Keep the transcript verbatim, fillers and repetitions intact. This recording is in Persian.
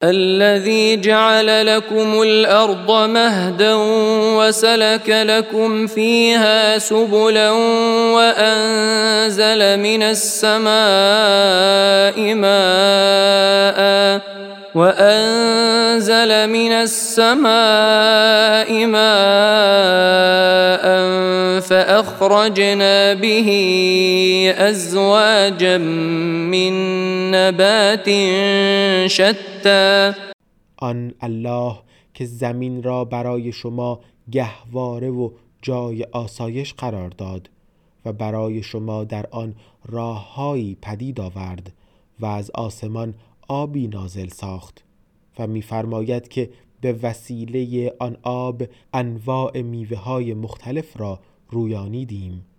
الذي جعل لكم الأرض مهدا وسلك لكم فيها سبلا وأنزل من السماء ماء وأنزل من السماء ماء فأخرجنا به أزواجا من نبات شتى. آن الله که زمین را برای شما گهواره و جای آسایش قرار داد و برای شما در آن راههایی پدید آورد و از آسمان آبی نازل ساخت و می‌فرماید که به وسیله آن آب انواع میوه‌های مختلف را رویانیدیم.